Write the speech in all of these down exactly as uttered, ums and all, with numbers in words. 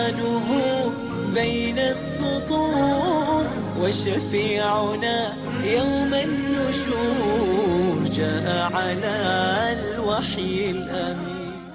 عنوانه بين السطور، وشفيعنا يوم النشور جاء على الوحي الأمين.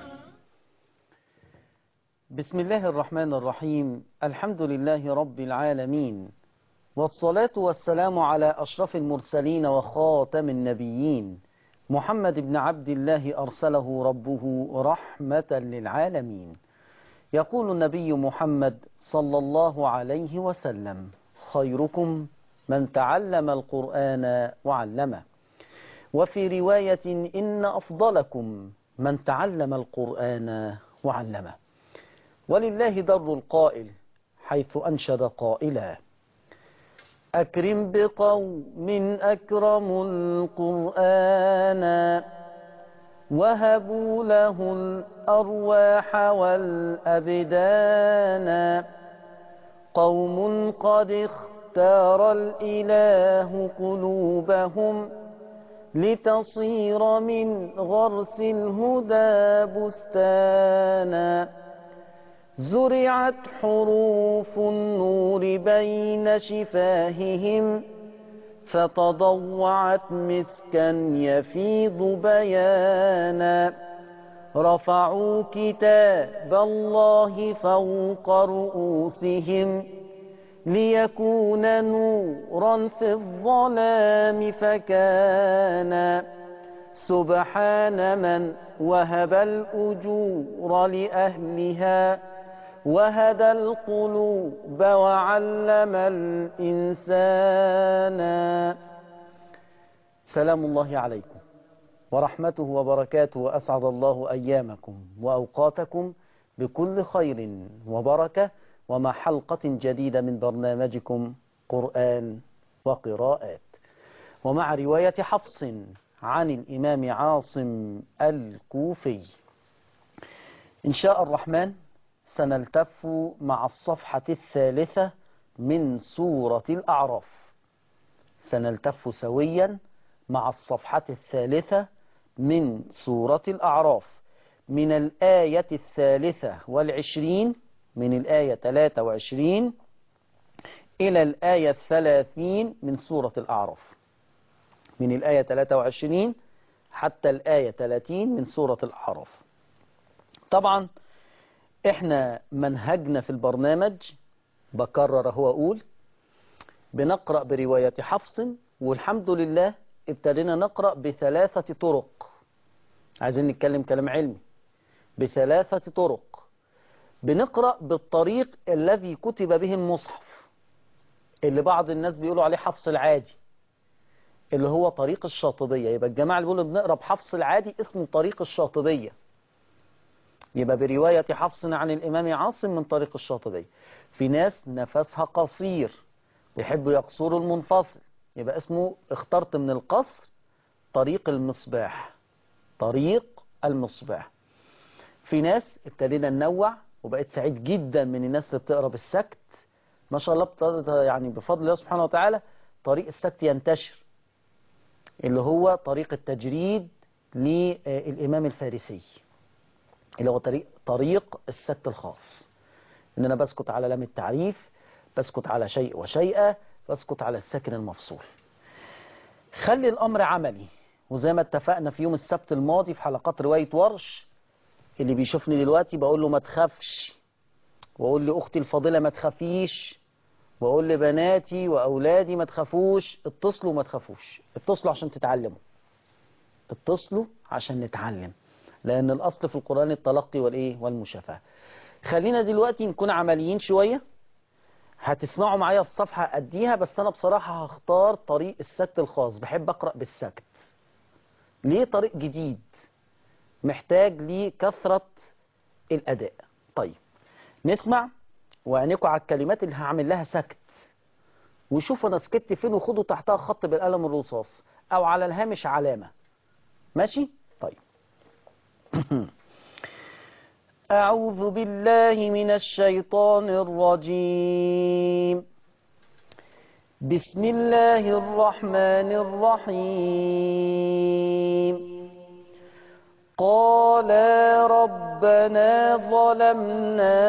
بسم الله الرحمن الرحيم. الحمد لله رب العالمين، والصلاة والسلام على أشرف المرسلين وخاتم النبيين، محمد بن عبد الله أرسله ربه رحمة للعالمين. يقول النبي محمد صلى الله عليه وسلم: خيركم من تعلم القرآن وعلمه. وفي رواية: إن أفضلكم من تعلم القرآن وعلمه. ولله در القائل حيث أنشد قائلا: أكرم بقوم أكرموا القرآن، وهبوا له الأرواح والأبدان. قوم قد اختار الإله قلوبهم، لتصير من غرس الهدى بستانا. زرعت حروف النور بين شفاههم، فتضوعت مسكا يفيض بيانا. رفعوا كتاب الله فوق رؤوسهم، ليكون نورا في الظلام فكان. سبحان من وهب الأجور لأهلها، وهدى القلوب وعلم الإنسان. سلام الله عليكم ورحمته وبركاته، وأسعد الله أيامكم وأوقاتكم بكل خير وبركة، ومع حلقة جديدة من برنامجكم قرآن وقراءات، ومع رواية حفص عن الإمام عاصم الكوفي. إن شاء الرحمن سنلتف مع الصفحة الثالثة من سورة الأعراف. سنلتف سويا مع الصفحة الثالثة من سورة الأعراف، من الآية الثالثة والعشرين، من الآية ثلاثة وعشرين إلى الآية الثلاثين من سورة الأعراف. من الآية ثلاثة وعشرين حتى الآية ثلاثين من سورة الأعراف. طبعا احنا منهجنا في البرنامج، بكرر هو أقول، بنقرأ برواية حفص، والحمد لله ابتدينا نقرأ بثلاثة طرق. عايزين نتكلم كلام علمي. بثلاثة طرق. بنقرأ بالطريق الذي كتب به المصحف، اللي بعض الناس بيقولوا عليه حفص العادي، اللي هو طريق الشاطبية. يبقى الجماعة اللي بيقولوا بنقرأ بحفص العادي اسمه طريق الشاطبية، يبقى برواية حفص عن الإمام عاصم من طريق الشاطبية. في ناس نفسها قصير ويحبوا يقصروا المنفصل، يبقى اسمه اخترت من القصر طريق المصباح، طريق المصباح. في ناس ابتدينا ننوع، وبقيت سعيد جدا من الناس اللي بتقرأ بالسكت ما شاء الله. ابتدت يعني بفضل الله سبحانه وتعالى طريق السكت ينتشر، اللي هو طريق التجريد للإمام الفارسي، اللي هو طريق طريق السكت الخاص، ان انا بسكت على لام التعريف، بسكت على شيء وشيئة، بسكت على الساكن المفصول. خلي الامر عملي، وزي ما اتفقنا في يوم السبت الماضي في حلقات رواية ورش، اللي بيشوفني دلوقتي بقول له ما تخافش، واقول لاختي الفاضلة ما تخافيش، واقول لبناتي واولادي ما تخافوش. اتصلوا ما تخافوش، اتصلوا عشان تتعلموا، اتصلوا عشان نتعلم، لأن الأصل في القرآن التلقي والإيه والمشافهة. خلينا دلوقتي نكون عمليين شوية. هتسمعوا معايا الصفحة أديها، بس أنا بصراحة هختار طريق السكت الخاص. بحب أقرأ بالسكت. ليه؟ طريق جديد محتاج ليه كثرة الأداء. طيب نسمع، وعينيكوا على الكلمات اللي هعمل لها سكت، وشوفوا أنا سكت فين، وخدوا تحتها خط بالقلم الرصاص أو على الهامش علامة. ماشي؟ طيب. أعوذ بالله من الشيطان الرجيم. بسم الله الرحمن الرحيم. قالا ربنا ظلمنا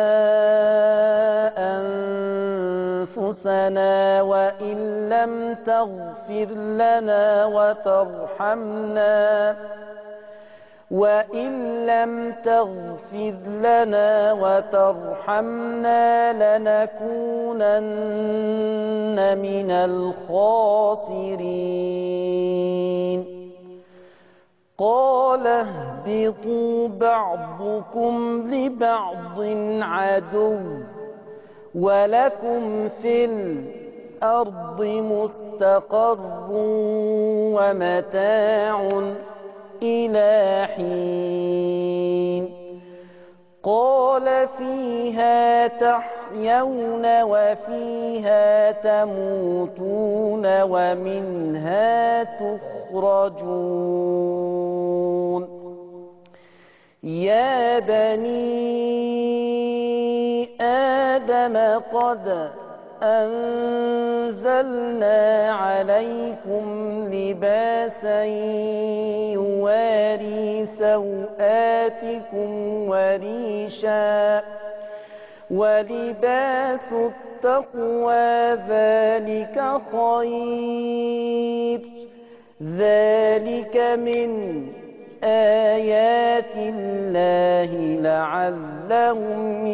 أنفسنا وإن لم تغفر لنا وترحمنا وإن لم تغفر لنا وترحمنا لنكونن من الخاسرين قال اهبطوا بعضكم لبعض عدو ولكم في الأرض مستقر ومتاع إلى حين قال فيها تحيون وفيها تموتون ومنها تخرجون يا بني آدم قد أنزلنا عليكم لباسا يواري سوآتكم وريشا ولباس التقوى ذلك خير ذلك من آيات الله لعلهم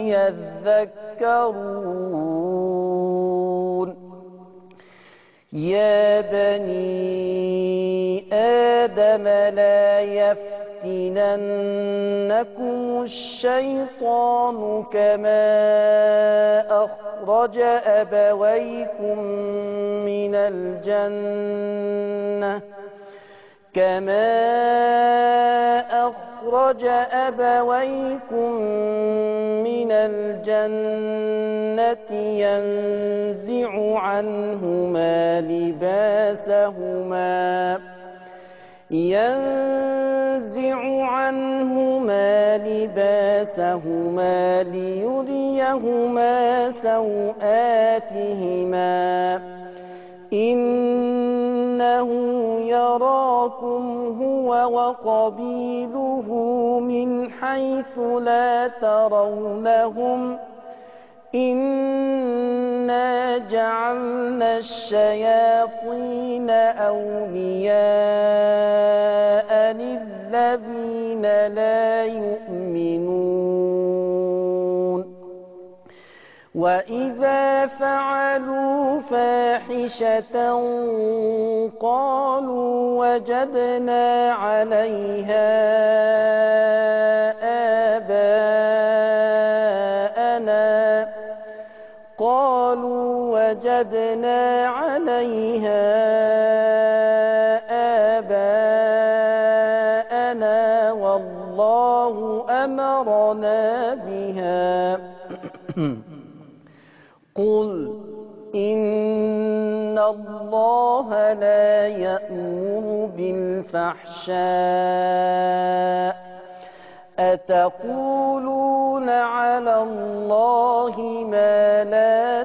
يذكرون يا بني آدم لا يفتننكم الشيطان كما أخرج أبويكم من الجنة كما أخرج أبويكم من الجنة ينزع عنهما لباسهما ينزع عنهما لباسهما ليريهما سوآتهما إنه يراكم هو وقبيله من حيث لا ترونهم إنا جعلنا الشياطين أولياء للذين لا يؤمنون وإذا فعلوا فاحشة قالوا وجدنا عليها آباءنا قالوا وجدنا عليها آباءنا والله أمرنا بها قل إن الله لا يأمر بالفحشاء أتقولون على الله ما لا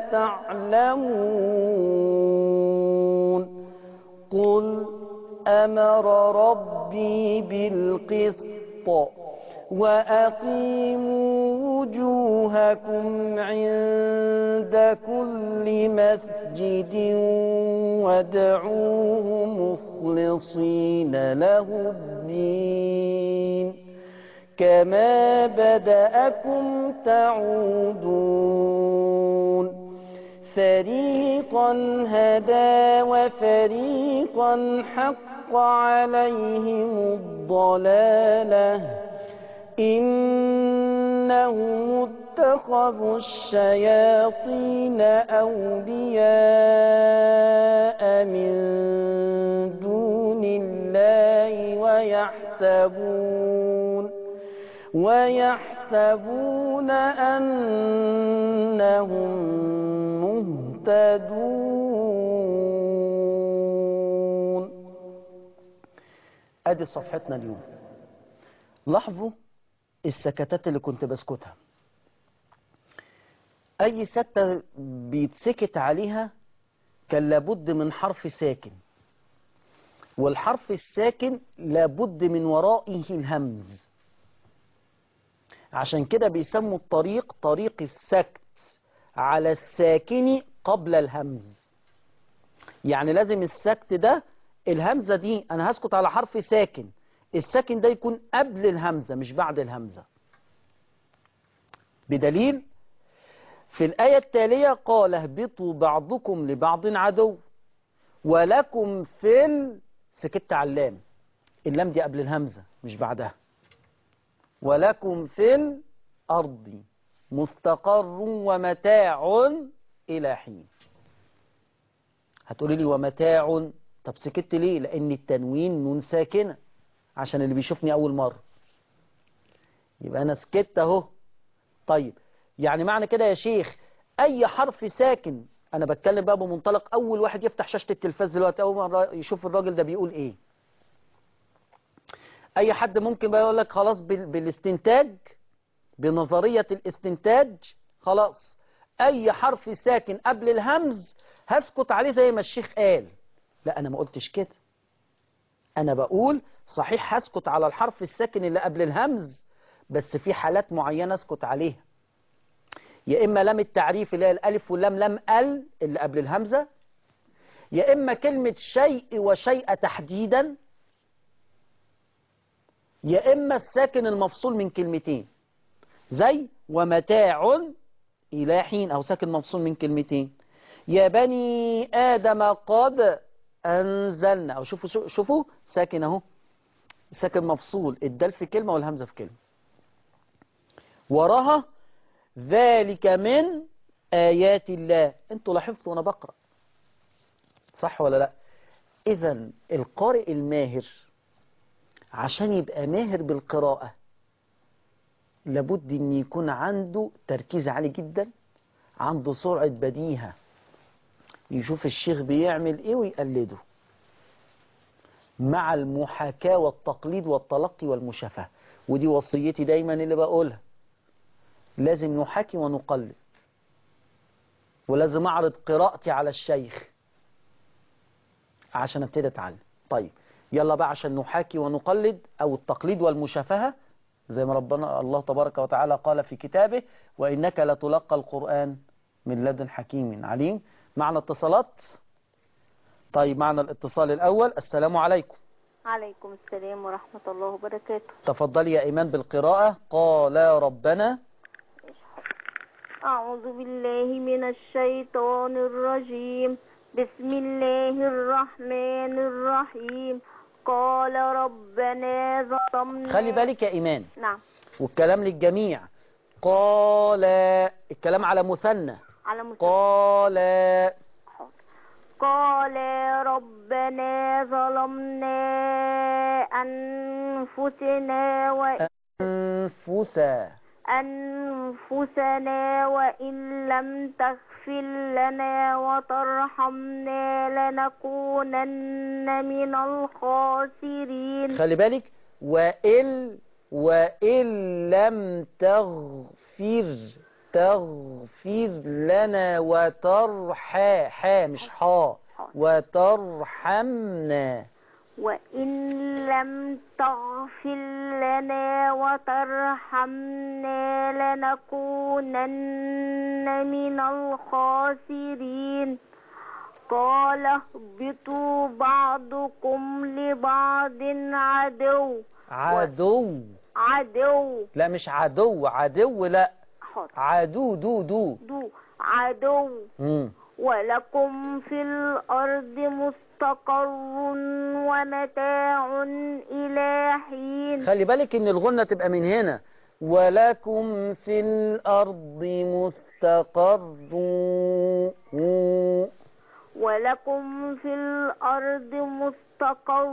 تعلمون قل أمر ربي بالقسط وأقيموا وجوهكم عند كل مسجد وادعوه مخلصين له الدين كما بدأكم تعودون فريقا هدى وفريقا حق عليهم الضلالة إنهم اتخذوا الشياطين أولياء من دون الله ويحسبون ويحسبون أنهم مهتدون. أدي صفحتنا اليوم. لاحظوا السكتات اللي كنت بسكتها. أي سكتة بيتسكت عليها كان لابد من حرف ساكن. والحرف الساكن لابد من ورائه الهمز، عشان كده بيسموا الطريق طريق السكت على الساكن قبل الهمز. يعني لازم السكت ده الهمزة دي أنا هسكت على حرف ساكن، الساكن ده يكون قبل الهمزة مش بعد الهمزة. بدليل في الآية التالية قال اهبطوا بعضكم لبعض عدو ولكم في ال... سكت على اللام، اللام دي قبل الهمزة مش بعدها. ولكم في الأرض مستقر ومتاع إلى حين. هتقولي لي ومتاع، طب سكت ليه؟ لأن التنوين نون ساكنة عشان اللي بيشوفني أول مرة، يبقى أنا سكت أهو. طيب يعني معنى كده يا شيخ أي حرف ساكن، أنا بتكلم بقى بمنطلق أول واحد يفتح شاشة التلفاز دلوقتي أول مرة يشوف الراجل ده بيقول إيه. أي حد ممكن بقى يقول لك خلاص بالاستنتاج، بنظرية الاستنتاج، خلاص أي حرف ساكن قبل الهمز هسكت عليه زي ما الشيخ قال. لا أنا ما قلتش كده، أنا بقول صحيح هسكت على الحرف الساكن اللي قبل الهمز، بس في حالات معينة اسكت عليها، يا إما لام التعريف اللي هي الألف واللام لام ال اللي قبل الهمزة، يا إما كلمة شيء وشيء تحديدا، يا إما الساكن المفصول من كلمتين زي ومتاع إلى حين، أو ساكن مفصول من كلمتين. يا بني آدم قد أنزلنا، أو شوفوا شوفوا ساكن أهو، ساكن مفصول، الدال في كلمة والهمزة في كلمة، وراها ذلك من آيات الله. انتوا لاحظتوا وانا بقرأ صح ولا لا؟ اذا القارئ الماهر عشان يبقى ماهر بالقراءة لابد ان يكون عنده تركيز عالي جدا، عنده سرعة بديهة، يشوف الشيخ بيعمل ايه ويقلده، مع المحاكاة والتقليد والتلقي والمشافهة. ودي وصيتي دايما اللي بقولها، لازم نحاكي ونقلد، ولازم أعرض قراءتي على الشيخ عشان ابتدي أتعلم. طيب يلا بقى عشان نحاكي ونقلد، أو التقليد والمشافهة، زي ما ربنا الله تبارك وتعالى قال في كتابه وإنك لتلقى القرآن من لدن حكيم عليم. معنا اتصالات. طيب معنا الاتصال الأول. السلام عليكم. عليكم السلام ورحمة الله وبركاته. تفضلي يا إيمان بالقراءة. قال ربنا. أعوذ بالله من الشيطان الرجيم. بسم الله الرحمن الرحيم. قال ربنا ظلمنا. خلي بالك يا إيمان. نعم. والكلام للجميع. قال، الكلام على مثنى. على مثنى. قال. قال ربنا ظلمنا أنفسنا و أنفسا أنفسنا وإن لم تغفر لنا وترحمنا لنكونن من الخاسرين. خلي بالك. وإن وإن لم تغفر تغفر لنا وترحى حا مش حا وترحمنا. وإن لم تغفر لنا وترحمنا لنكونن من الخاسرين. قال اهبطوا بعضكم لبعض عدو. عدو عدو لا مش عدو، عدو لا. حاضر. عدو دو دو دو عدو. مم. ولكم في الأرض مستقر ومتاع إلى حين. خلي بالك ان الغنة تبقى من هنا. ولكم في الأرض مستقر. ولكم في الأرض مستقر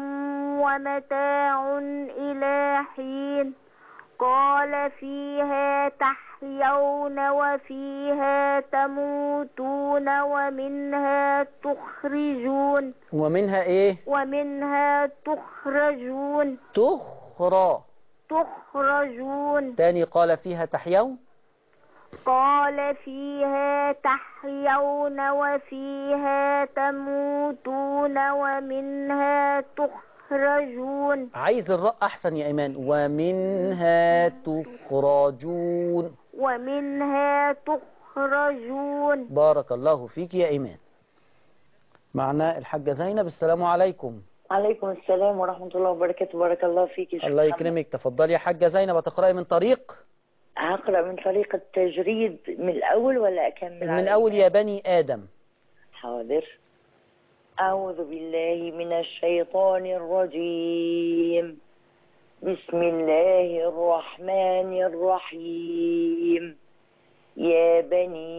ومتاع إلى حين. قال فيها تحيون وفيها تموتون ومنها تخرجون. ومنها ايه؟ ومنها تخرجون. تخرى. تخرجون. تاني قال فيها تحيون. قال فيها تحيون وفيها تموتون ومنها تخرجون. عايز الراء أحسن يا إيمان. ومنها تخرجون. ومنها تخرجون. بارك الله فيك يا إيمان. معنا الحاجة زينب. السلام عليكم. عليكم السلام ورحمة الله وبركاته. بارك الله فيك يا شيخ الله محمد. يكرمك. تفضلي يا حاجة زينب. هتقرأي من طريق؟ هقرأ من طريق التجريد من الأول ولا أكمل؟ من أول يا بني آدم. حاضر. أعوذ بالله من الشيطان الرجيم. بسم الله الرحمن الرحيم. يا بني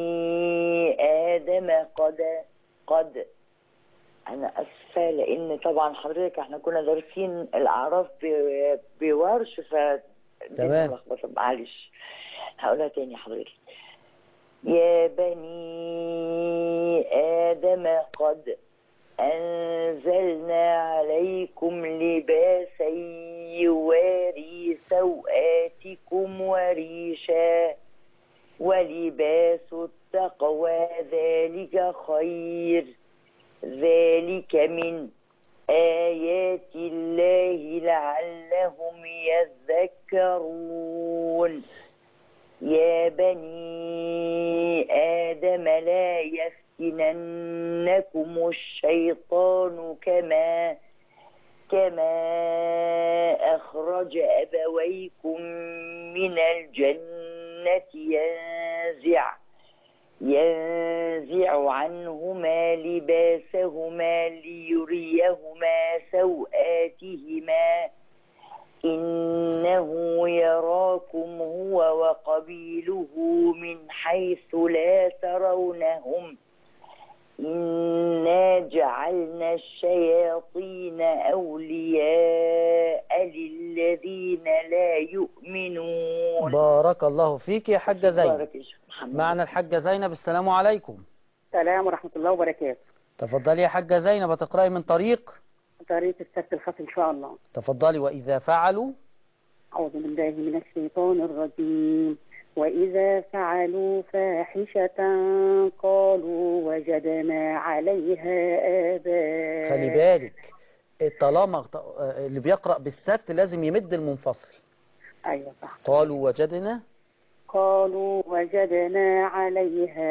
آدم قد قد أنا أسفة لأن طبعا حضرتك احنا كنا دارسين الأعراف ب- بورش ف تمام. لخبطة. معلش هقولها تاني حضرتك. يا بني آدم قد أنزلنا عليكم لباسا يواري سوآتكم وريشا ولباس التقوى ذلك خير ذلك من آيات الله لعلهم يذكرون. يا بني آدم لا يفتننكم الشيطان كما كما أخرج أبويكم من الجنة ينزع ينزع عنهما لباسهما ليريهما سوآتهما إنه يراكم هو وقبيله من حيث لا ترونهم إنا جعلنا الشياطين أولياء للذين لا يؤمنون. بارك الله فيك يا حاجة زينب. بارك يا شيخ محمد. معنا الحاجة زينب. السلام عليكم. السلام ورحمة الله وبركاته. تفضلي يا حاجة زينب. هتقرأي من طريق؟ طريقة السبت الخط إن شاء الله. تفضلي. وإذا فعلوا. أعوذ بالله من الشيطان الرجيم. وإذا فعلوا فاحشة قالوا وجدنا عليها آباء. خلي بالك طالما اللي بيقرأ بالسبت لازم يمد المنفصل. أيوة صح. قالوا وجدنا قالوا وجدنا عليها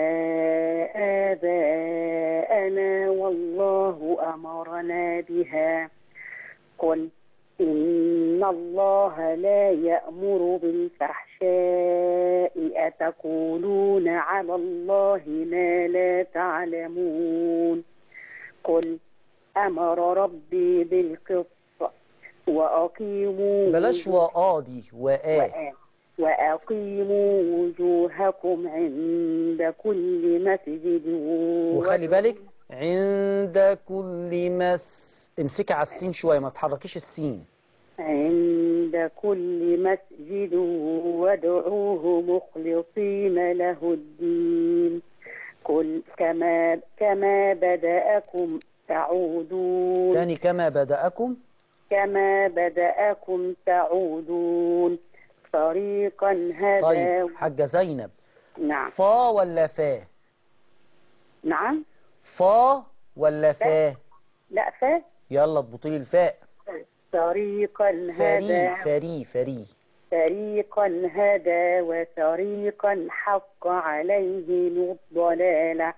آباءنا والله أمرنا بها. قل إن الله لا يأمر بالفحشاء أتقولون على الله ما لا تعلمون. قل أمر ربي بالقسط وأقيموا بلاش وآ دي وآ وأقيموا وجوهكم عند كل مسجد. وخلي بالك عند كل مس امسكي على السين شوية ما تحركيش السين. عند كل مسجد وادعوه مخلصين له الدين. قل كما كما بدأكم تعودون. ثاني كما بدأكم كما بدأكم تعودون. طريقا هذا. طيب حاجة زينب. نعم. فا ولا فا؟ نعم. فا ولا فا؟ لا فا. يلا اضبطي لي الفاء. طريقا هذا. فري فري طريقا هذا وطريقا حق عليهم الضلالة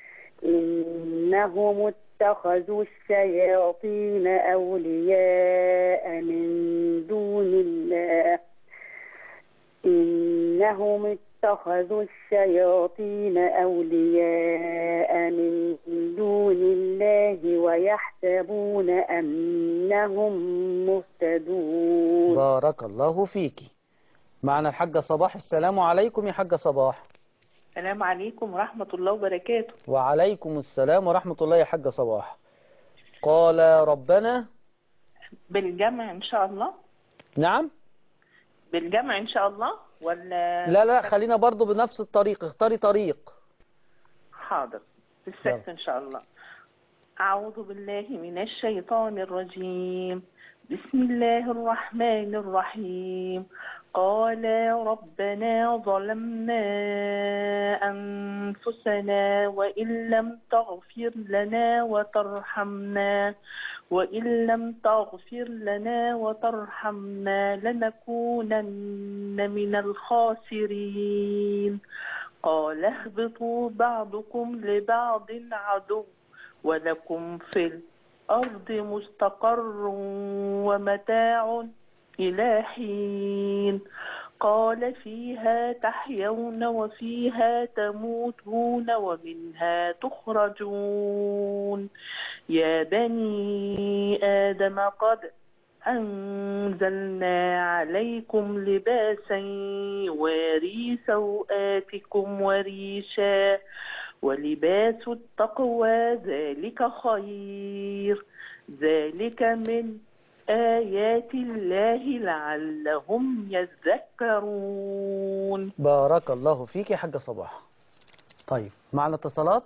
إنهم اتخذوا الشياطين أولياء من دون الله إنهم اتخذوا الشياطين أولياء من دون الله ويحسبون أنهم مهتدون. بارك الله فيكي. معنا الحاجة صباح. السلام عليكم يا حاجة صباح. السلام عليكم ورحمة الله وبركاته. وعليكم السلام ورحمة الله يا حاجة صباح. قال ربنا. بالجمع إن شاء الله. نعم بالجمع إن شاء الله ولا؟ لا لا خلينا برضو بنفس الطريق. اختاري طريق. حاضر. بالسكت إن شاء الله. أعوذ بالله من الشيطان الرجيم. بسم الله الرحمن الرحيم. قالا ربنا ظلمنا أنفسنا وإن لم تغفر لنا وترحمنا وإن لم تغفر لنا وترحمنا لنكونن من الخاسرين. قال اهبطوا بعضكم لبعض عدو ولكم في الأرض مستقر ومتاع إلى حين. قال فيها تحيون وفيها تموتون ومنها تخرجون. يا بني آدم قد أنزلنا عليكم لباسا يواري سوآتكم وريشا ولباس التقوى ذلك خير. ذلك من آيات الله لعلهم يذكرون. بارك الله فيك يا حاجة صباح. طيب معنا اتصالات.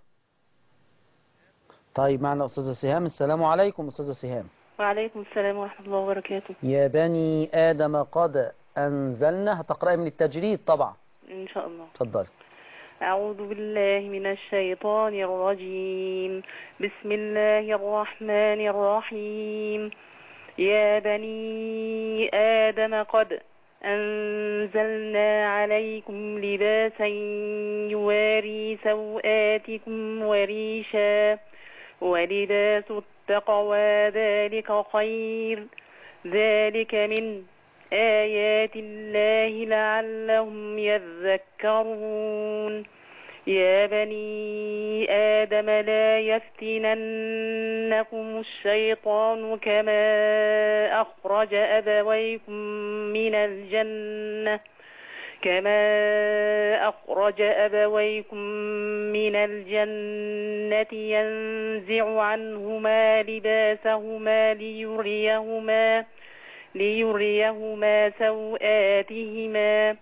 طيب معنا أستاذة سهام. السلام عليكم أستاذة سهام. وعليكم السلام ورحمة الله وبركاته. يا بني آدم قد أنزلنا، هتقرأي من التجريد طبعا إن شاء الله. تفضل. أعوذ بالله من الشيطان الرجيم. بسم الله الرحمن الرحيم. يا بني آدم قد أنزلنا عليكم لباسا يواري سوآتكم وريشا ولباس التقوى ذلك خير. ذلك من آيات الله لعلهم يذكرون. يا بني آدم لا يفتننكم الشيطان كما أخرج أبويكم من الجنة كما أخرج أبويكم من الجنة ينزع عنهما لباسهما ليريهما ليريهما سوآتهما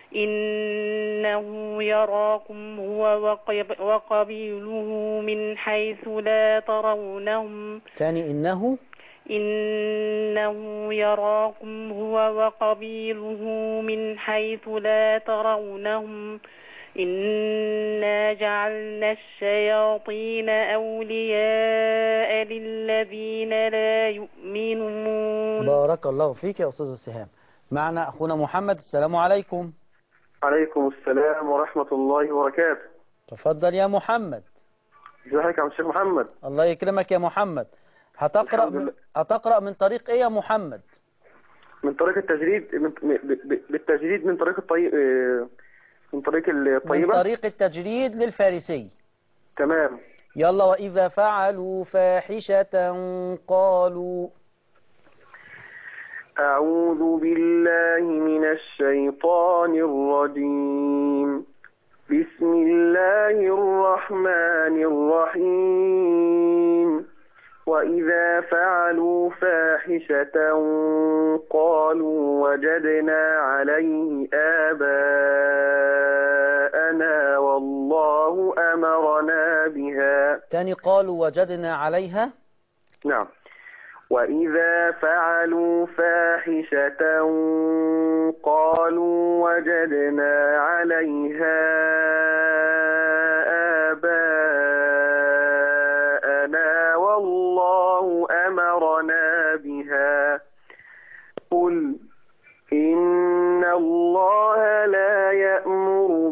إنه يراكم هو وقبيله من حيث لا ترونهم. ثاني إنه إنه يراكم هو وقبيله من حيث لا ترونهم إنا جعلنا الشياطين أولياء للذين لا يؤمنون. بارك الله فيك يا أستاذ السهام. معنا أخونا محمد. السلام عليكم. عليكم السلام ورحمة الله وبركاته. تفضل يا محمد. ازيك يا شيخ محمد؟ الله يكرمك يا محمد. هتقرأ من... هتقرأ من طريق ايه يا محمد؟ من طريق التجريد، من... بالتجريد من طريق الطيب من طريق الطيبة، من طريق التجريد للفارسي. تمام. يلا. وإذا فعلوا فاحشة قالوا. أعوذ بالله من الشيطان الرجيم. بسم الله الرحمن الرحيم. وإذا فعلوا فاحشة قالوا وجدنا عليه آباءنا والله أمرنا بها. تاني قالوا وجدنا عليها. نعم. وإذا فعلوا فاحشة قالوا وجدنا عليها آباءنا والله أمرنا بها. قل إن الله لا يأمر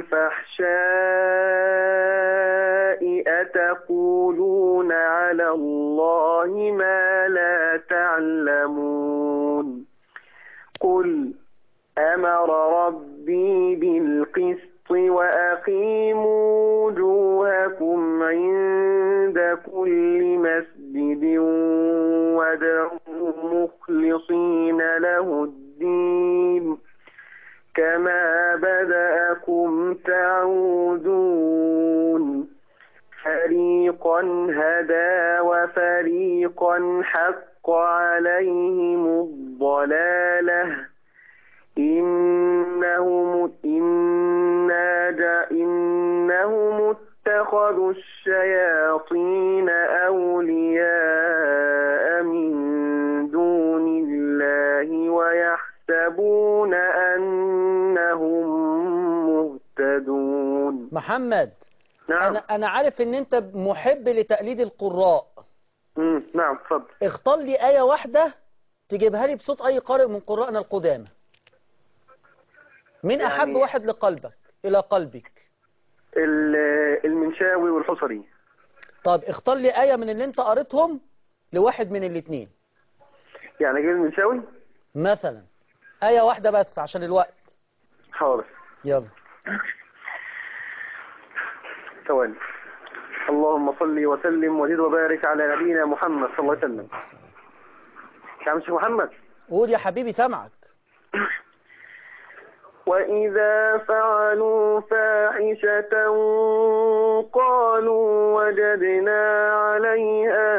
بالفحشاء أتقولون على الله ما لا تعلمون. قل أمر ربي بالقسط وأقيموا وجوهكم عند كل مسجد وادعوا مخلصين له الدين كما بدأكم تعودون. فريقا هدى وفريقا حق عليهم الضلالة إنهم إنا إنهم اتخذوا الشياطين أولياء من دون الله ويحسبون ويحسبون أنهم مهتدون. محمد، نعم. أنا أنا عارف إن أنت محب لتقليد القراء. مم. نعم اتفضل. اختار لي آية واحدة تجيبها لي بصوت أي قارئ من قراءنا القدامى. مين يعني أحب واحد لقلبك إلى قلبك؟ المنشاوي والحصري. طب اختار لي آية من اللي أنت قريتهم لواحد من الاثنين. يعني اجيب المنشاوي مثلا آية واحدة بس عشان الوقت. حاضر. يلا. ثواني. اللهم صل وسلم وزد وبارك على نبينا محمد صلى الله عليه وسلم. يا عم شيخ محمد. قول يا حبيبي سامعك. وإذا فعلوا فاحشة قالوا وجدنا عليها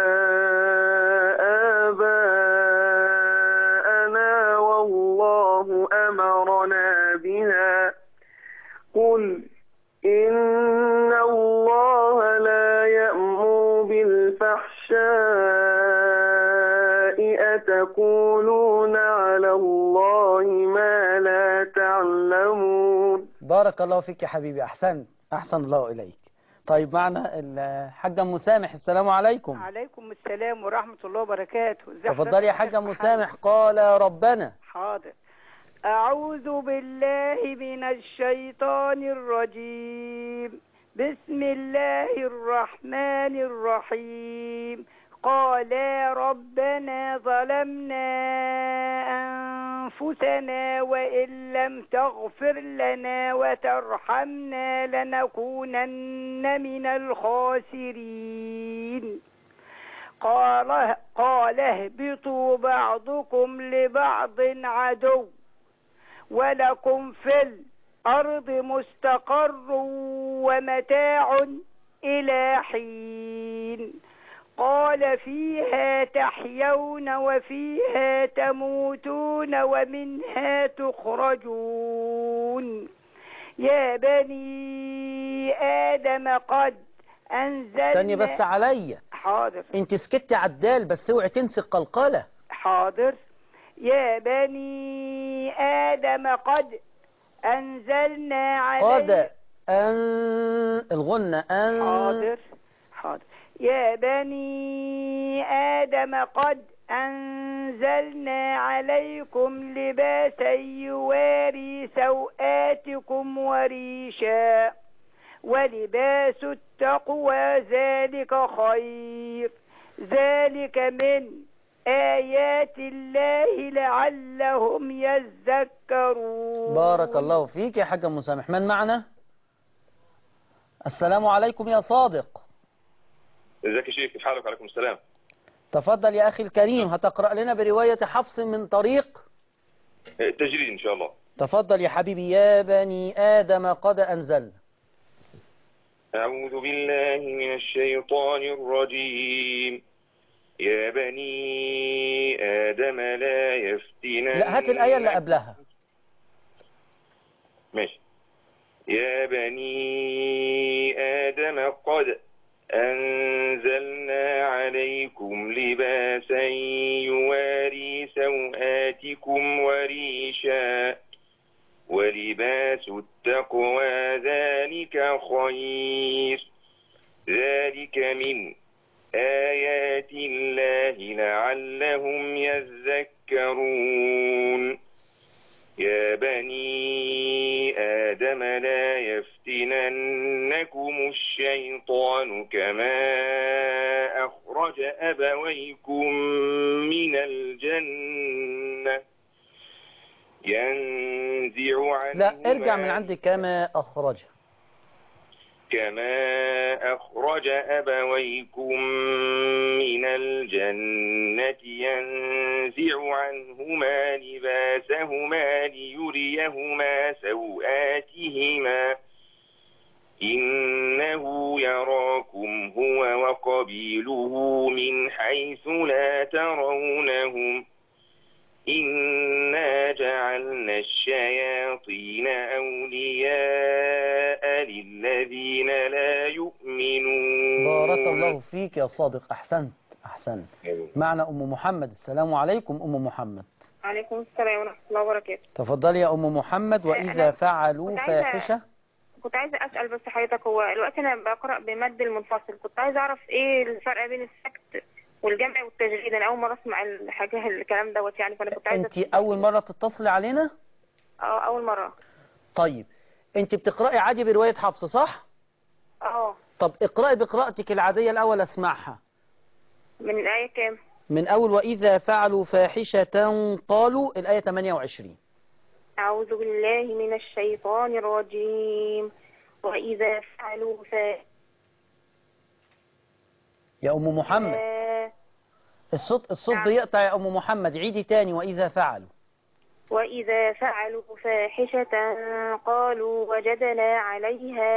آباءنا والله أمرنا بها قل إن الله لا يأمر بالفحشاء أتقولون على الله ما لا تعلمون. بارك الله فيك يا حبيبي، أحسنت، أحسن الله إليك. طيب معنا الحاجة أم مسامح. السلام عليكم. عليكم السلام ورحمة الله وبركاته. تفضلي يا حاجة مسامح. قال ربنا. حاضر. أعوذ بالله من الشيطان الرجيم. بسم الله الرحمن الرحيم. قالا ربنا ظلمنا أنفسنا وإن لم تغفر لنا وترحمنا لنكونن من الخاسرين. قال قال اهبطوا بعضكم لبعض عدو ولكم في الأرض مستقر ومتاع إلى حين. قال فيها تحيون وفيها تموتون ومنها تخرجون. يا بني آدم قد أنزلنا. ثانية بس عليا. حاضر. انت سكتي عدال بس اوعي تنسي القلقلة. حاضر. يا بني آدم قد أنزلنا عليكم. قد أن الغنة أن. حاضر. حاضر. يا بني آدم قد أنزلنا عليكم لباسا يواري سوآتكم وريشا ولباس التقوى ذلك خير ذلك من آيات الله لعلهم يذكرون. بارك الله فيك يا حاجة مسامح. من معنا؟ السلام عليكم يا صادق. ازيك يا شيخ؟ كيف حالك؟ وعليكم السلام. تفضل يا أخي الكريم. هتقرأ لنا برواية حفص من طريق التجريد إن شاء الله. تفضل يا حبيبي. يا بني آدم قد أنزلنا. أعوذ بالله من الشيطان الرجيم. يا بني آدم لا يفتنن. لا هات الآية اللي قبلها. ماشي. يا بني آدم قد أنزلنا عليكم لباسا يواري سوآتكم وريشا ولباس التقوى ذلك خير ذلك من آيات الله لعلهم يذكرون. يا بني آدم لا يفتننكم الشيطان كما أخرج أبويكم من الجنة ينزع عنهما. لا ارجع من عندك. كما أخرج. كما أخرج أبويكم من الجنة ينزع عنهما لباسهما ليريهما سوآتهما إنه يراكم هو وقبيله من حيث لا ترونهم إنا جعلنا الشياطين أولياء للذين لا يؤمنون. بارك الله فيك يا صادق. أحسنت أحسنت. معنا أم محمد. السلام عليكم أم محمد. عليكم السلام ورحمة الله وبركاته. تفضلي يا أم محمد. وإذا فعلوا فاحشة. كنت عايزة أسأل بس حضرتك، هو دلوقتي أنا بقرأ بمد المنفصل، كنت عايزة أعرف إيه الفرق بين السكت والجمع والتجريد. أنا أول مرة أسمع الحاجة الكلام دوت يعني، فأنا كنت عايزة. أنت أول مرة تتصلي علينا؟ أه أول مرة. طيب أنت بتقرأي عادي برواية حفص صح؟ أه. طب اقرأي بقراءتك العادية الأول أسمعها. من الآية كام؟ من أول وإذا فعلوا فاحشة قالوا الآية ثمانية وعشرين. أعوذ بالله من الشيطان الرجيم. وإذا فعلوا فاحشة. يا أم محمد آه. الصوت الصوت بيقطع يا أم محمد، عيدي تاني. وإذا فعلوا وإذا فعلوا فاحشة قالوا وجدنا عليها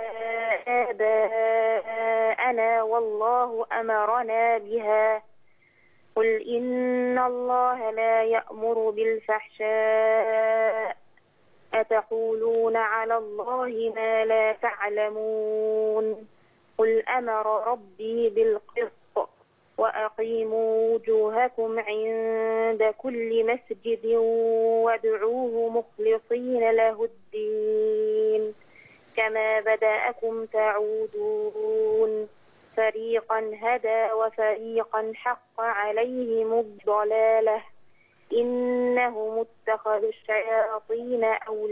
آباءنا والله أمرنا بها قل إن الله لا يأمر بالفحشاء أتقولون على الله ما لا تعلمون قل أمر ربي بالقسط وأقيموا وجوهكم عند كل مسجد وادعوه مخلصين له الدين كما بدأكم تعودون فريقا هدى وفريقا حق عليهم الضلالة إنهم اتخذوا الشياطين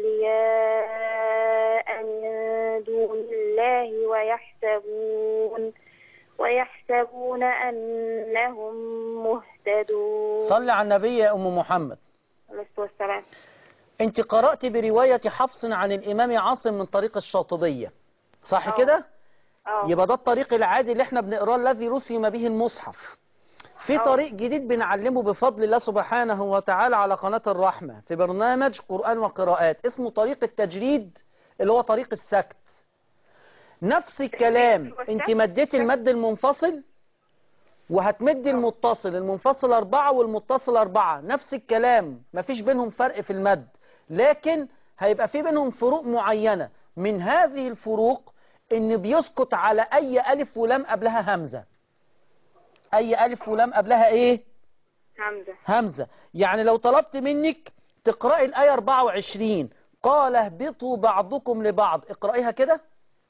أولياء من دون الله ويحسبون ويحسبون أنهم مهتدون. صلي على النبي يا أم محمد. عليه الصلاة والسلام. أنت قرأت برواية حفص عن الإمام عاصم من طريق الشاطبية صح أوه. كده؟ أوه. يبقى ده الطريق العادي اللي احنا بنقراه الذي رسم به المصحف. في أوه. طريق جديد بنعلمه بفضل الله سبحانه وتعالى على قناة الرحمة في برنامج قرآن وقراءات، اسمه طريق التجريد اللي هو طريق السكت. نفس الكلام، انت مديتي المد المنفصل وهتمدي المتصل، المنفصل أربعة والمتصل أربعة، نفس الكلام، مفيش بينهم فرق في المد، لكن هيبقى في بينهم فروق معينة. من هذه الفروق ان بيسكت على اي ألف ولام قبلها همزة. اي ألف ولام قبلها ايه؟ همزة. همزة. يعني لو طلبت منك تقرأي الآية أربعة وعشرين قال اهبطوا بعضكم لبعض، اقرأيها كده.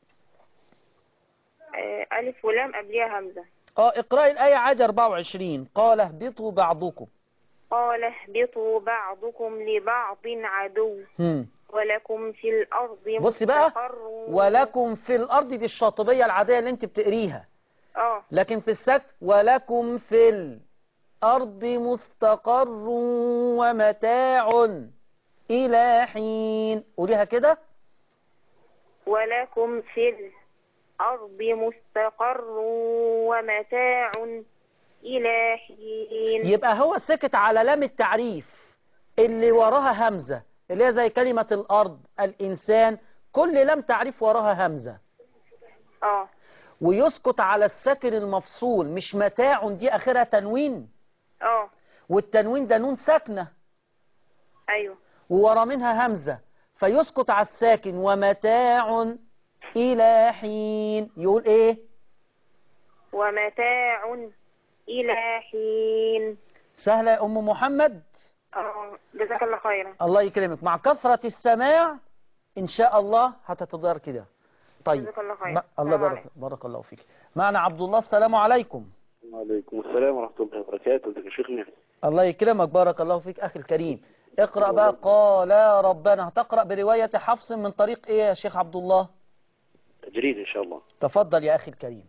ألف ولام قبلها همزة. اه اقرأي الآية عادي أربعة وعشرين قال اهبطوا بعضكم. قال اهبطوا بعضكم لبعض عدو هم. ولكم في الأرض مستقر. بصي بقى، ولكم في الأرض دي الشاطبية العادية اللي انت بتقريها. اه لكن في السكت ولكم في الأرض مستقر ومتاع إلى حين. قوليها كده. ولكم في الأرض مستقر ومتاع إلى حين. يبقى هو سكت على لام التعريف اللي وراها همزة، اللي هي زي كلمة الأرض، الإنسان، كل لام تعريف وراها همزة. اه ويسكت على الساكن المفصول، مش متاع دي آخرها تنوين. اه والتنوين ده نون ساكنة. ايوه. وورا منها همزة، فيسكت على الساكن ومتاع إلى حين. يقول إيه؟ ومتاع إلى حين. سهلة يا أم محمد؟ اه جزاك الله خيرا. الله يكرمك. مع كثرة السماع إن شاء الله هتتدار كده. طيب جزاك الله خيرا. ما... الله بارك بارك الله فيك. معنا عبد الله. السلام عليكم. وعليكم السلام ورحمة الله وبركاته. ازيك يا شيخنا؟ الله يكرمك بارك الله فيك أخي الكريم. اقرأ بقى قال ربنا. هتقرأ برواية حفص من طريق إيه يا شيخ عبد الله؟ تجريد إن شاء الله. تفضل يا أخي الكريم.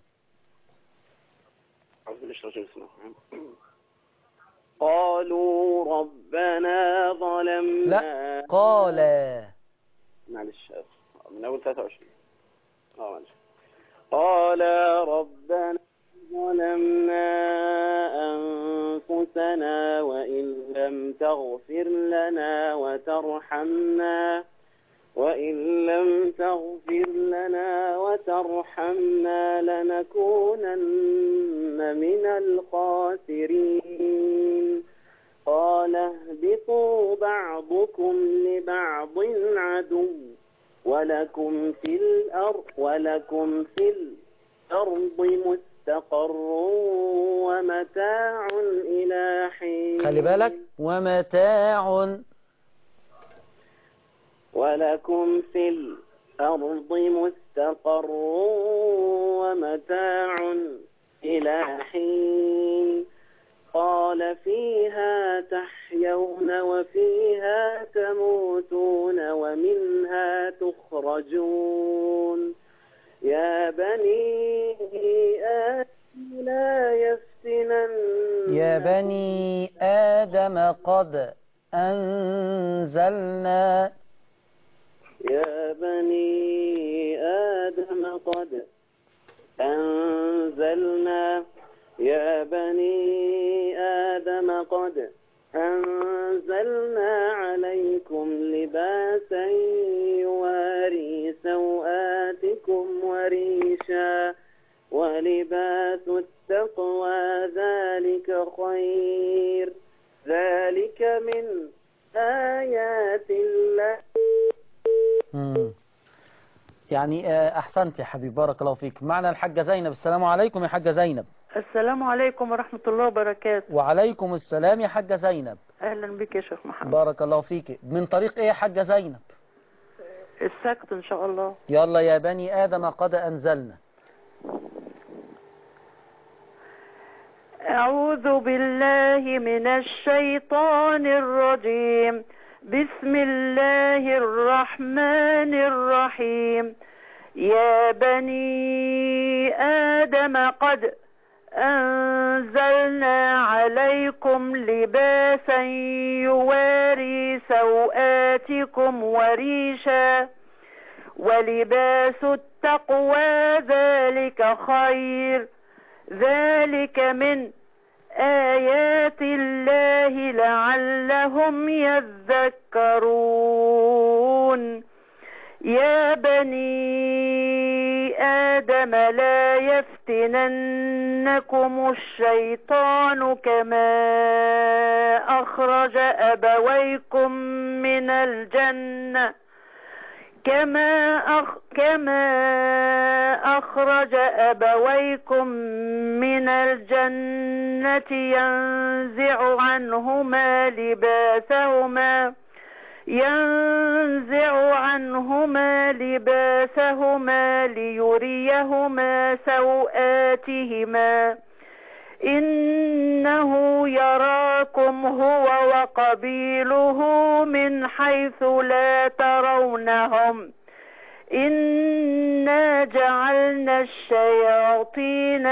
قالوا ربنا ظلمنا. لا قال. معلش من أول ثلاثة وعشرين. اه معلش. قال ربنا ظلمنا أنفسنا وإن لم تغفر لنا وترحمنا وإن لم تغفر لنا وترحمنا لنكونن من الخاسرين. قال اهبطوا بعضكم لبعض عدو ولكم في الأرض ولكم في الأرض مستقر ومتاع إلى حين. خلي بالك ومتاع. ولكم في الأرض مستقر ومتاع إلى حين. قال فيها تحيون وفيها تموتون ومنها تخرجون. يا بني آدم لا يفتنن يا بني آدم قد أنزلنا يا بني آدم قد أنزلنا يا بني آدم قد أنزلنا عليكم لباسا يواري سوآتكم وريشا ولباس التقوى ذلك خير ذلك من آيات الله. مم. يعني أحسنت يا حبيبي بارك الله فيك. معنا الحاجة زينب. السلام عليكم يا حاجة زينب. السلام عليكم ورحمة الله وبركاته. وعليكم السلام يا حاجة زينب. أهلا بك يا شيخ محمد. بارك الله فيك. من طريق إيه يا حاجة زينب؟ السكت إن شاء الله. يلا يا بني آدم قد أنزلنا. أعوذ بالله من الشيطان الرجيم. بسم الله الرحمن الرحيم. يا بني آدم قد أنزلنا عليكم لباسا يواري سوآتكم وريشا ولباس التقوى ذلك خير ذلك من آيات الله لعلهم يذكرون. يا بني آدم لا يفتننكم الشيطان كما أخرج أبويكم من الجنة كما أخ كما أخرج أبويكم من الجنة ينزع عنهما لباسهما ينزع عنهما لباسهما ليريهما سوآتهما إنه يراكم هو وقبيله من حيث لا ترونهم إنا جعلنا الشياطين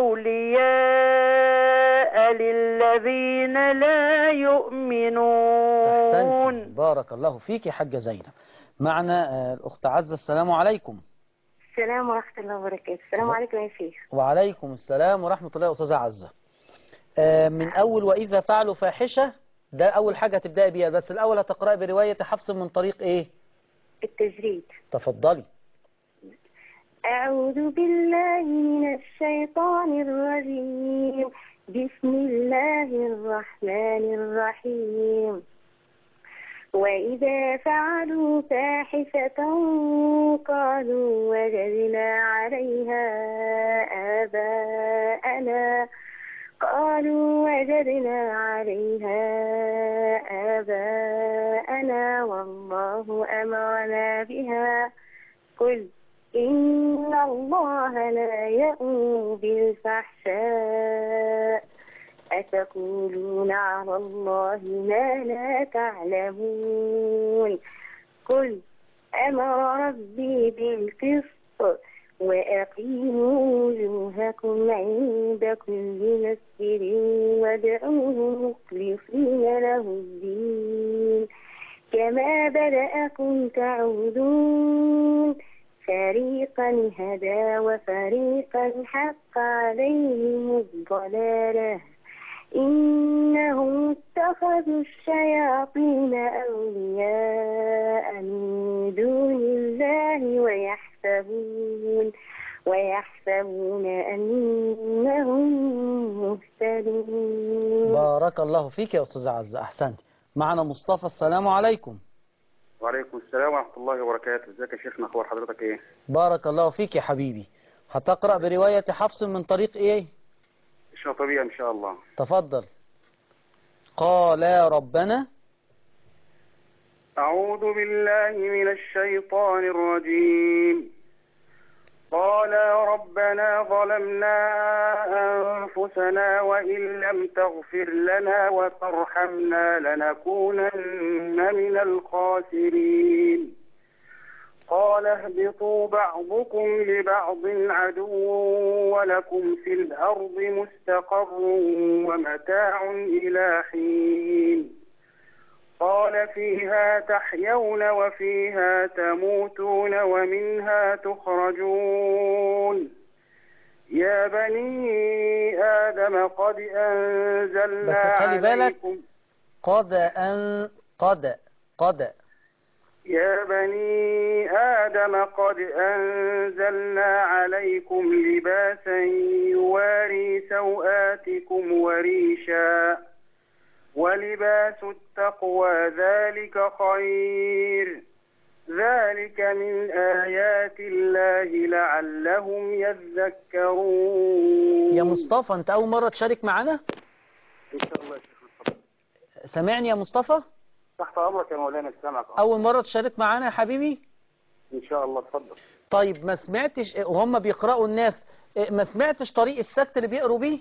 أولياء للذين لا يؤمنون. أحسنت بارك الله فيك يا حاجة زينب. معنا الأخت عزة. السلام عليكم. السلام ورحمة الله وبركاته. السلام عليكم يا شيخ. وعليكم السلام ورحمة الله. أستاذة عزة من أول وإذا فعلوا فاحشة ده أول حاجة تبدأ بيها، بس الأول هتقرأ برواية حفص من طريق إيه؟ التجريد. تفضلي. أعوذ بالله من الشيطان الرجيم. بسم الله الرحمن الرحيم. وإذا فعلوا فاحشة قالوا وجدنا عليها آباءنا قالوا وجدنا عليها آباءنا والله أمرنا بها قل إن الله لا يأمر بالفحشاء أتقولون على الله ما لا تعلمون قل أمر ربي بالقسط وأقيموا وجوهكم عند كل مسجد وادعوه مخلصين له الدين كما بدأكم تعودون فريقا هدى وفريقا حق عليهم الضلالة إنهم اتخذوا الشياطين أولياء من دون الله ويحسبون ويحسبون أنهم مهتدون. بارك الله فيك يا أستاذ عزة. أحسنت. معنا مصطفى. السلام عليكم. وعليكم السلام ورحمة الله وبركاته. ازيك يا شيخنا؟ اخبار حضرتك ايه؟ بارك الله فيك يا حبيبي. هتقرأ برواية حفص من طريق ايه؟ الشاطبية إن شاء الله. تفضل. قال يا ربنا. أعوذ بالله من الشيطان الرجيم. قال يا ربنا ظلمنا أنفسنا وإن لم تغفر لنا وترحمنا لنكونن من الخاسرين. قال اهبطوا بعضكم لبعض عدو ولكم في الأرض مستقر ومتاع إلى حين. قال فيها تحيون وفيها تموتون ومنها تخرجون. يا بني آدم قد أنزلنا بس خلي بالك عليكم قد أن قد قد يا بني آدم قد أنزلنا عليكم لباسا يواري سوآتكم وريشا ولباس التقوى ذلك خير ذلك من آيات الله لعلهم يذكرون. يا مصطفى أنت أول مرة تشارك معنا؟ إن شاء الله يا شيخ مصطفى. سامعني يا مصطفى؟ تحت أمرك يا مولانا سامعك. أول مرة تشارك معنا يا حبيبي؟ إن شاء الله اتفضل. طيب ما سمعتش وهم بيقرأوا الناس ما سمعتش طريق السكت اللي بيقروا بيه؟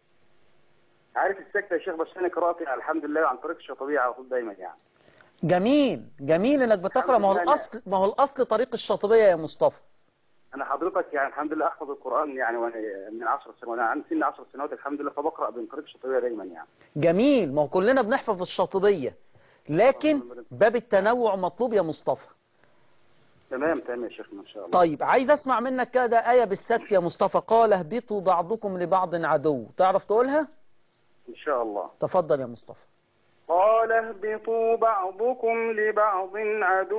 عارف السكتة يا شيخ بس أنا قراءتي الحمد لله عن طريق الشاطبية على طول دايما يعني. جميل جميل انك بتقرأ. ما هو الأصل ما هو الأصل طريق الشاطبية يا مصطفى. أنا حضرتك يعني الحمد لله أحفظ القرآن يعني وأنا من عشر سنوات أنا عندي سن عشر سنوات الحمد لله فبقرأ من طريق الشاطبية دايما يعني. جميل. ما هو كلنا بنحفظ الشاطبية لكن باب التنوع مطلوب يا مصطفى. تمام تمام يا شيخنا إن شاء الله. طيب عايز أسمع منك كده آية بالسكت يا مصطفى. قال اهبطوا بعضكم لبعض عدو. تعرف تقولها؟ إن شاء الله. تفضل يا مصطفى. قال اهبطوا بعضكم لبعض عدو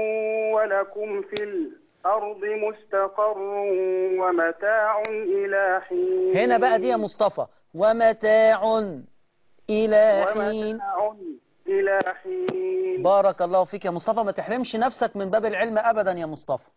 ولكم في الأرض مستقر ومتاع إلى حين. هنا بقى دي يا مصطفى ومتاع إلى حين. ومتاع إلى حين. بارك الله فيك يا مصطفى. ما تحرمش نفسك من باب العلم أبدا يا مصطفى.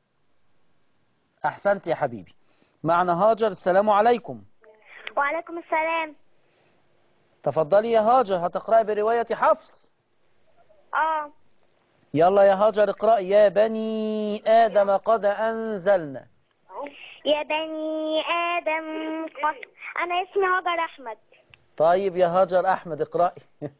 أحسنت يا حبيبي. معنا هاجر. السلام عليكم. وعليكم السلام. تفضلي يا هاجر. هتقرأي برواية حفص؟ اه يلا يا هاجر اقرأي. يا بني آدم قد أنزلنا. يا بني آدم قد. أنا اسمي هاجر أحمد. طيب يا هاجر أحمد اقرأي.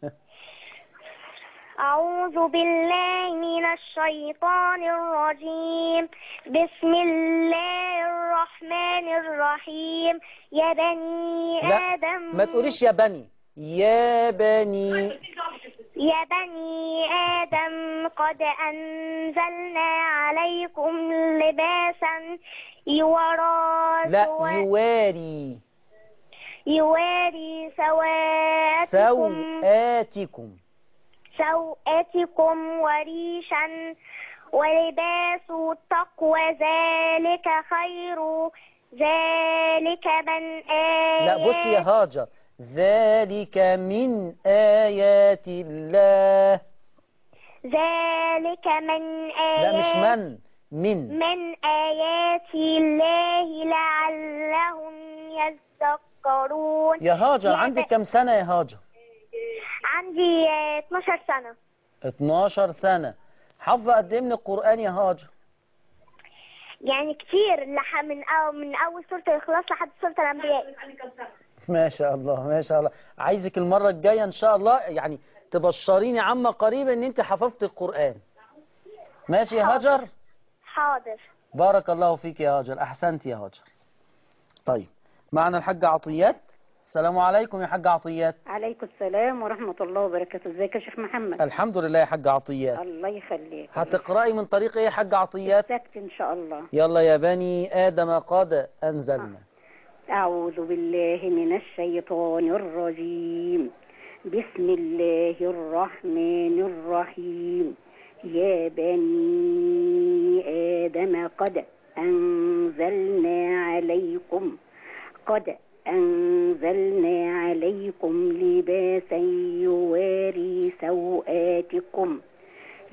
أعوذ بالله من الشيطان الرجيم. بسم الله الرحمن الرحيم. يا بني لا آدم. ما تقوليش يا بني. يا بني. يا بني آدم قد أنزلنا عليكم لباسا يواري. لا يواري. يواري سوآتكم. سوآتكم. سوآتكم وريشا ولباس التقوى ذلك خير ذلك من آيات. لا بصي يا هاجر ذلك من آيات الله. ذلك من آيات. لا مش من من من آيات الله لعلهم يذكرون. يا هاجر عندك كم سنة يا هاجر؟ عندي اتناشر سنة. اتناشر سنة. حافظة قد ايه من القرآن يا هاجر؟ يعني كتير لح من أو من أول سورة الإخلاص لحد سورة الأنبياء. ما شاء الله ما شاء الله. عايزك المرة الجاية إن شاء الله يعني تبشريني عما قريب إن أنت حفظت القرآن. ماشي يا هاجر؟ حاضر. بارك الله فيك يا هاجر. أحسنت يا هاجر. طيب معنا الحاجة عطيات. السلام عليكم يا حاج عطيات. عليكم السلام ورحمة الله وبركاته. ازيك يا شيخ محمد؟ الحمد لله يا حاج عطيات. الله يخليك. هتقرأي من طريق ايه يا حاج عطيات؟ السكت ان شاء الله. يلا يا بني آدم قد أنزلنا. أعوذ بالله من الشيطان الرجيم. بسم الله الرحمن الرحيم. يا بني آدم قد أنزلنا عليكم قد أنزلنا عليكم لباسا يواري سوآتكم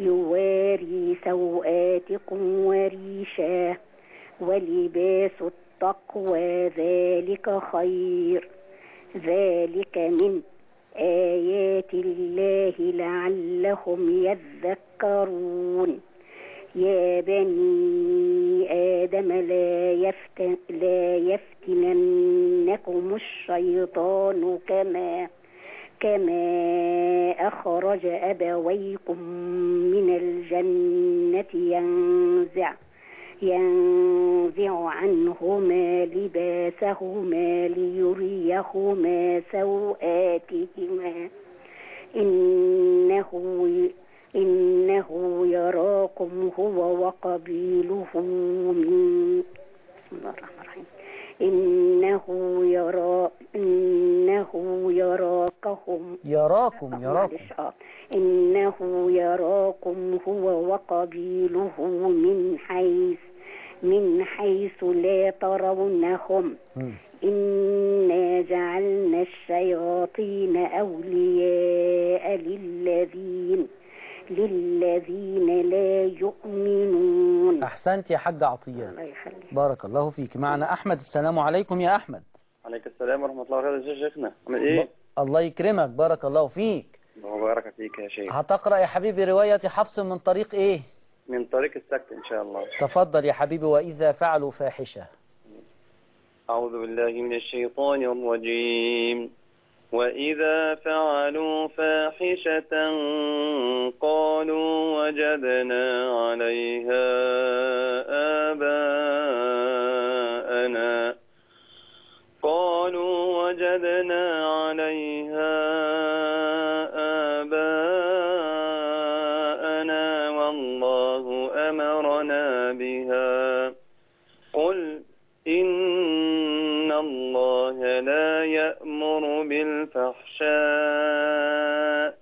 يواري سوآتكم وريشا ولباس التقوى ذلك خير ذلك من آيات الله لعلهم يذكرون يا بني آدم لا يفتن لا يفتننكم الشيطان كما كما أخرج أبويكم من الجنة ينزع ينزع عنهما لباسهما ليريهما سوآتهما إنه إنه يراكم هو وقبيله من بسم الله الرحمن الرحيم إنه يرى إنه يراكهم يراكم يراكم إنه يراكم هو وقبيله من حيث من حيث لا ترونهم إنا جعلنا الشياطين أولياء للذين للذين لا يؤمنون. أحسنت يا حاج عطية. الله يخليك. بارك الله فيك. معنا أحمد. السلام عليكم يا أحمد. عليكم السلام ورحمة الله وبركاته. يا شيخنا عامل إيه؟ الله يكرمك. بارك الله فيك. الله بارك فيك يا شيخ. هتقرأ يا حبيبي رواية حفص من طريق إيه؟ من طريق السكت إن شاء الله. تفضل يا حبيبي. وإذا فعلوا فاحشة. أعوذ بالله من الشيطان الرجيم. وإذا فعلوا فاحشة قالوا وجدنا عليها آباءنا قالوا وجدنا عليها آباءنا والله أمرنا بها قل إن الله لا يأمر بالفحشاء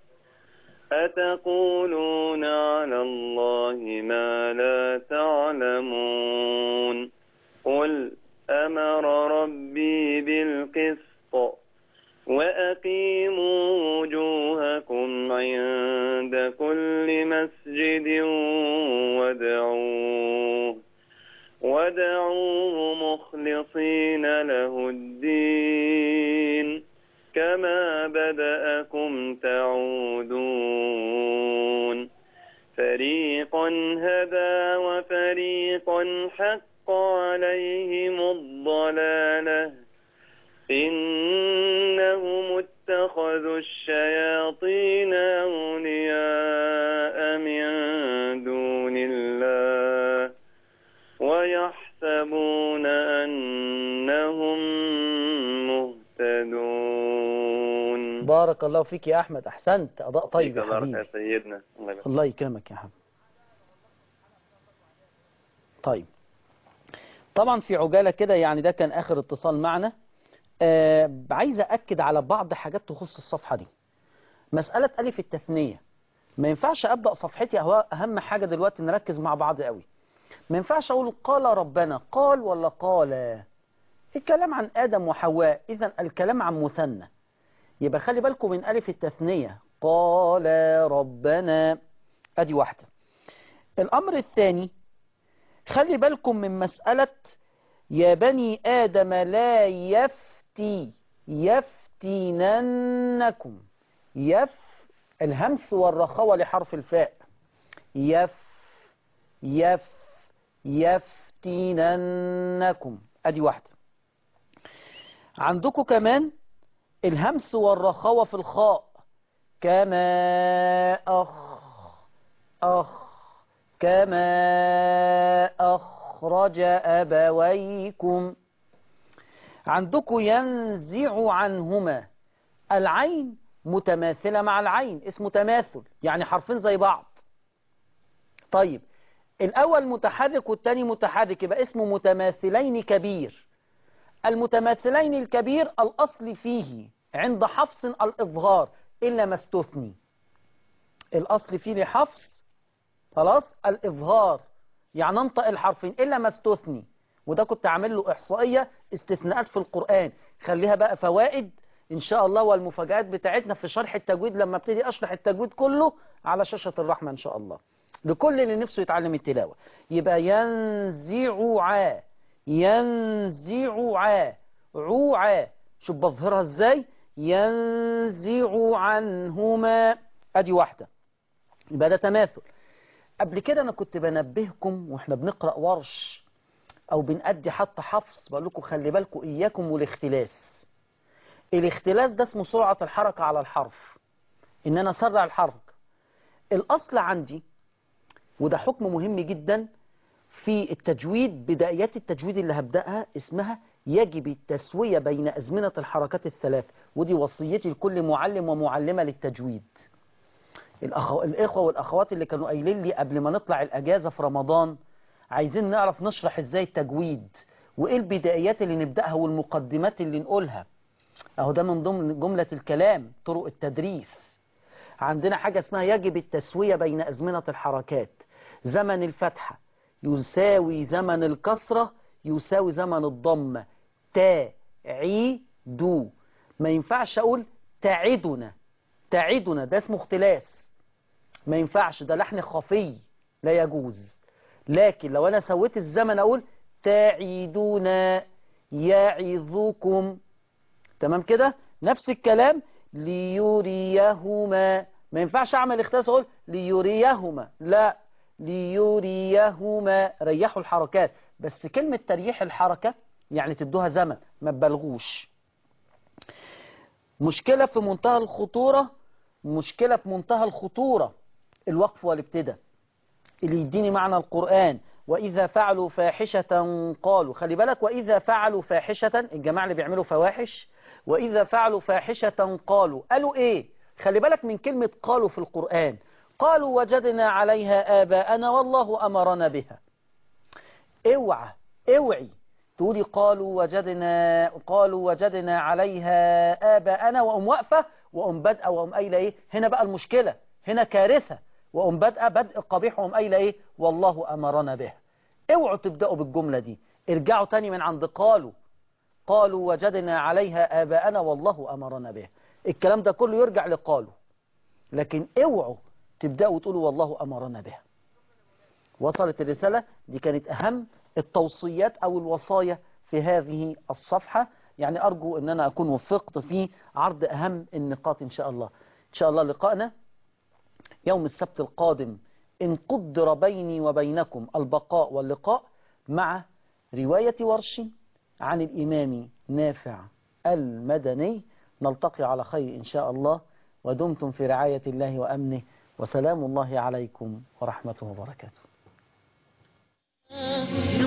أتقولون على الله ما لا تعلمون قل أمر ربي بالقسط وأقيموا وجوهكم عند كل مسجد وادعوه ودعوه مخلصين له الدين كما بدأكم تعودون فريقا هدى وفريقا حق عليهم الضلالة إنهم اتخذوا الشياطين أولياء من دون الله ويحسبون أنهم مهتدون. بارك الله فيك يا أحمد. أحسنت. أداء طيب يا حبيبي. يا سيدنا. الله, الله يكرمك يا حبيبي. طيب طبعا في عجالة كده يعني ده كان آخر اتصال معنا. آه عايز أكد على بعض حاجات تخص الصفحة دي. مسألة ألف التثنية ما ينفعش أبدأ صفحتي. هو أهم حاجة دلوقتي نركز مع بعض قوي. ما ينفعش أقول قال ربنا قال ولا قال. الكلام عن آدم وحواء إذن الكلام عن مثنى. يبقى خلي بالكم من ألف التثنية قال ربنا. أدي واحدة. الأمر الثاني خلي بالكم من مسألة يا بني آدم لا يفتي يفتيننكم. يف الهمس والرخاوة لحرف الفاء. يف يف يفتيننكم. أدي واحدة. عندكم كمان الهمس والرخاوة في الخاء كما أخ أخ كما أخرج أبويكم. عندكم ينزع عنهما. العين متماثلة مع العين اسمه تماثل يعني حرفين زي بعض. طيب الأول متحرك والتاني متحرك يبقى اسمه متماثلين كبير. المتماثلين الكبير الأصل فيه عند حفص الإظهار إلا ما استثني. الأصل فيه لحفص خلاص الإظهار يعني انطق الحرفين إلا ما استثني. وده كنت عامل له إحصائية استثناءات في القرآن. خليها بقى فوائد إن شاء الله والمفاجآت بتاعتنا في شرح التجويد لما ابتدي أشرح التجويد كله على شاشة الرحمة إن شاء الله لكل اللي نفسه يتعلم التلاوة. يبقى ينزع ينزع عوعا. شوف بظهرها ازاي، ينزع عنهما. ادي واحدة، يبقى ده تماثل. قبل كده انا كنت بنبهكم واحنا بنقرأ ورش او بنأدي حتى حفص، بقول لكم خلي بالكم اياكم والاختلاس. الاختلاس ده اسمه سرعة الحركة على الحرف، ان انا اسرع الحركة. الاصل عندي، وده حكم مهم جدا في التجويد، بدايات التجويد اللي هبدأها اسمها يجب التسوية بين أزمنة الحركات الثلاث، ودي وصيتي لكل معلم ومعلمة للتجويد. الأخو... الإخوة والأخوات اللي كانوا قايلين لي قبل ما نطلع الأجازة في رمضان عايزين نعرف نشرح إزاي التجويد وإيه البدايات اللي نبدأها والمقدمات اللي نقولها. أهو ده من ضمن جملة الكلام، طرق التدريس. عندنا حاجة اسمها يجب التسوية بين أزمنة الحركات. زمن الفتحة يساوي زمن الكسرة يساوي زمن الضمة. تا عي دو. ما ينفعش أقول تعدنا تعدنا، ده اسمه اختلاس، ما ينفعش، ده لحن خفي لا يجوز. لكن لو أنا سويت الزمن أقول تعيدون يعظكم، تمام كده. نفس الكلام ليريهما، ما ينفعش أعمل اختلاس أقول ليريهما، لا، ليريهما. ريحوا الحركات، بس كلمة تريح الحركة يعني تدوها زمن، ما تبالغوش. مشكلة في منتهى الخطورة، مشكلة في منتهى الخطورة الوقف والابتداء اللي يديني معنى القرآن. وإذا فعلوا فاحشة قالوا، خلي بالك، وإذا فعلوا فاحشة، الجماعة اللي بيعملوا فواحش، وإذا فعلوا فاحشة قالوا، قالوا إيه؟ خلي بالك من كلمة قالوا في القرآن. قالوا وجدنا عليها آباءنا والله أمرنا بها. اوعى اوعي تقولي قالوا وجدنا قالوا وجدنا عليها آباءنا وأم واقفة وأم بدأ وأم قايلة إيه. هنا بقى المشكلة، هنا كارثة. وأم بدأ بدء قبيح وأم قايلة إيه، والله أمرنا بها. اوعوا تبدأوا بالجملة دي، ارجعوا تاني من عند قالوا. قالوا وجدنا عليها آباءنا والله أمرنا بها. الكلام ده كله يرجع لقالوا، لكن اوعوا تبدأوا وتقولوا والله أمرنا بها. وصلت الرسالة؟ دي كانت أهم التوصيات أو الوصايا في هذه الصفحة. يعني أرجو أن أنا أكون وفقت في عرض أهم النقاط إن شاء الله. إن شاء الله لقاءنا يوم السبت القادم إن قدر بيني وبينكم البقاء واللقاء مع رواية ورش عن الإمام نافع المدني. نلتقي على خير إن شاء الله، ودمتم في رعاية الله وأمنه، وسلام الله عليكم ورحمته وبركاته.